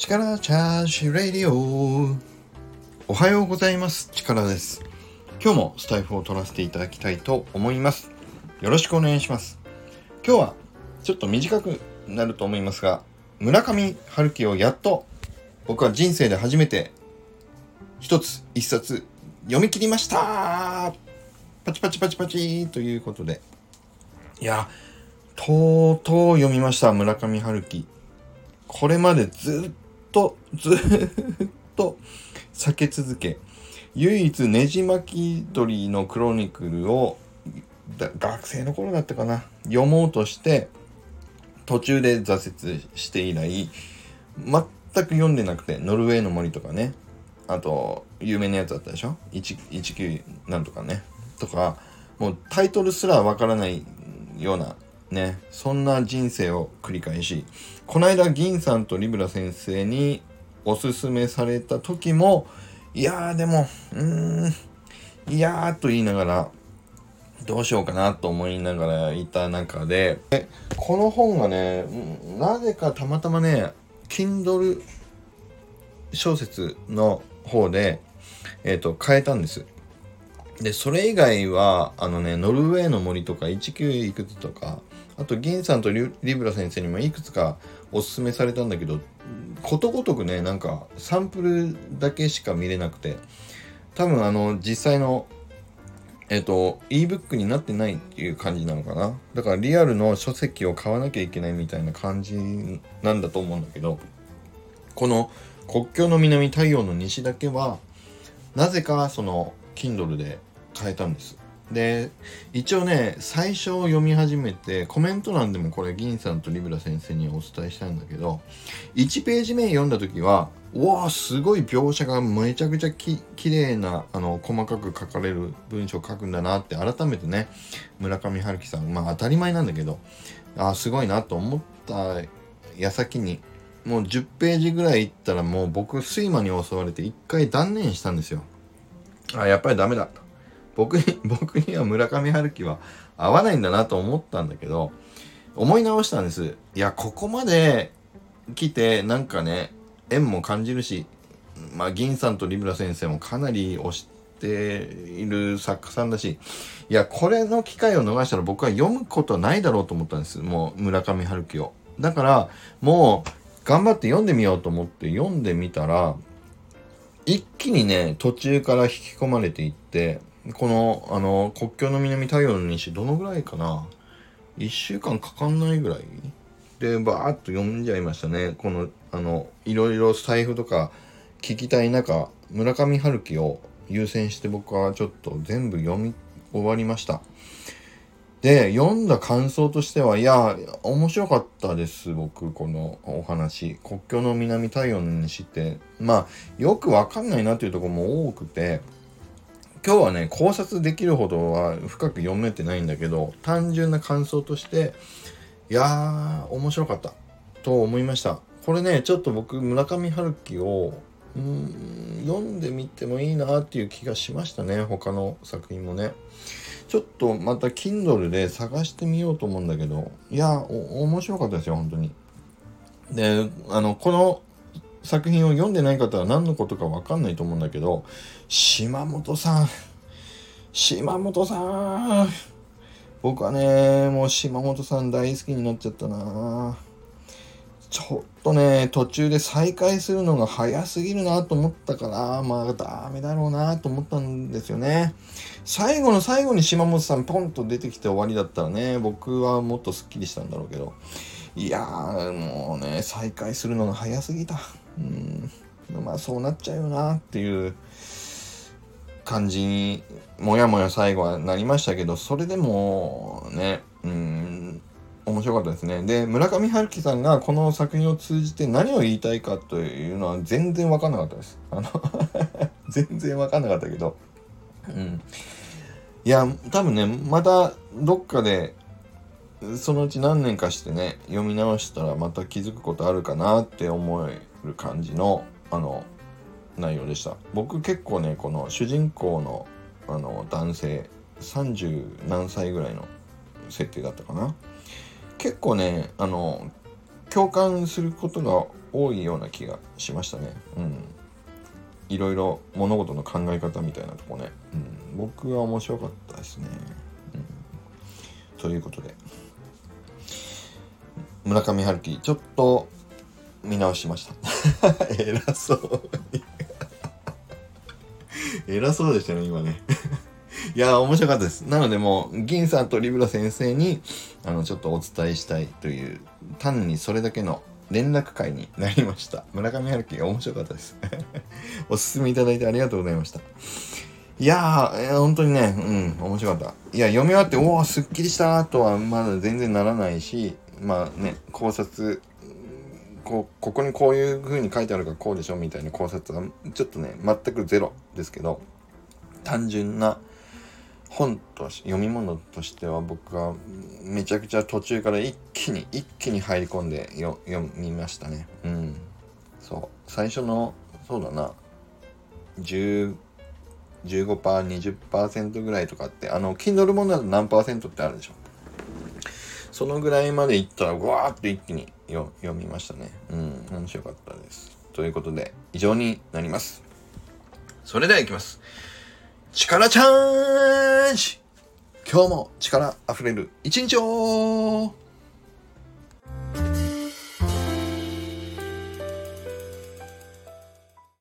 力チャージレディオ。おはようございます。力です。今日もスタイフを取らせていただきたいと思います。よろしくお願いします。今日はちょっと短くなると思いますが、村上春樹をやっと僕は人生で初めて一冊読み切りました。パチパチパチパチということで、いやとうとう読みました。村上春樹。これまでずっと避け続け、唯一ねじ巻き鳥のクロニクルを学生の頃だったかな、読もうとして途中で挫折して以来全く読んでなくて、ノルウェーの森とかね、あと有名なやつだったでしょ、19なんとかねとか、もうタイトルすらわからないようなね、そんな人生を繰り返し、この間銀さんとリブラ先生におすすめされた時も、いやーでもいやーと言いながらどうしようかなと思いながらいた中で、この本がね、なぜかたまたまね Kindle 小説の方で買えたんです。でそれ以外はノルウェーの森とか19いくつとか、あと銀さんとリブラ先生にもいくつかおすすめされたんだけど、ことごとくね、なんかサンプルだけしか見れなくて、多分実際のebook になってないっていう感じなのかな。だからリアルの書籍を買わなきゃいけないみたいな感じなんだと思うんだけど、この国境の南太陽の西だけはなぜかその Kindle で買えたんです。で一応ね、最初読み始めてコメント欄でもこれ銀さんとリブラ先生にはお伝えしたんだけど、1ページ目読んだ時はすごい描写がめちゃくちゃきれいな細かく書かれる文章を書くんだなって改めてね、村上春樹さん、当たり前なんだけどすごいなと思った矢先に、もう10ページぐらいいったらもう僕睡魔に襲われて一回断念したんですよ。やっぱりダメだと、僕には村上春樹は合わないんだなと思ったんだけど、思い直したんです。いや、ここまで来てなんかね、縁も感じるし、銀さんとリブラ先生もかなり推している作家さんだし、いや、これの機会を逃したら僕は読むことないだろうと思ったんです。もう村上春樹を。だからもう頑張って読んでみようと思って読んでみたら、一気にね途中から引き込まれていって、この国境の南太陽の西、どのぐらいかな、1週間かかんないぐらいでバーッと読んじゃいましたね。このいろいろ財布とか聞きたい中、村上春樹を優先して僕はちょっと全部読み終わりました。で読んだ感想としては、いや面白かったです。僕このお話、国境の南太陽の西ってよくわかんないなというところも多くて、今日はね考察できるほどは深く読めてないんだけど、単純な感想としていや面白かったと思いました。これね、ちょっと僕村上春樹を読んでみてもいいなっていう気がしましたね。他の作品もね、ちょっとまた Kindle で探してみようと思うんだけど、いや面白かったですよ本当に。でこの作品を読んでない方は何のことか分かんないと思うんだけど、島本さん僕はねもう島本さん大好きになっちゃったな。ちょっとね途中で再開するのが早すぎるなと思ったから、ダメだろうなと思ったんですよね。最後の最後に島本さんポンと出てきて終わりだったらね、僕はもっとスッキリしたんだろうけど、いやもうね再開するのが早すぎた。そうなっちゃうよなっていう感じにもやもや最後はなりましたけど、それでもね面白かったですね。で村上春樹さんがこの作品を通じて何を言いたいかというのは全然分かんなかったです。全然分かんなかったけど、いや多分ねまたどっかでそのうち何年かしてね読み直したらまた気づくことあるかなって思える感じの内容でした。僕結構ねこの主人公の男性30何歳ぐらいの設定だったかな、結構ね共感することが多いような気がしましたね。いろいろ物事の考え方みたいなとこね、僕は面白かったですね。ということで村上春樹ちょっと見直しました偉そうに偉そうでしたね今ねいや面白かったです。なのでもう銀さんとリブラ先生にちょっとお伝えしたいという単にそれだけの連絡会になりました。村上春樹が面白かったですおすすめいただいてありがとうございました。いやー、本当にね、面白かった。いや、読み終わって、おー、すっきりしたとはまだ全然ならないし、まあね、考察、ここにこういう風に書いてあるからこうでしょみたいな考察はちょっとね、全くゼロですけど、単純な本と読み物としては僕はめちゃくちゃ途中から一気に入り込んで読みましたね。そう。最初の、そうだな、15%、20% ぐらいとかって、Kindle 本だと何%ってあるでしょ。そのぐらいまでいったら、わーって一気に読みましたね。面白かったです。ということで、以上になります。それでは行きます。力チャージ！今日も力あふれる一日を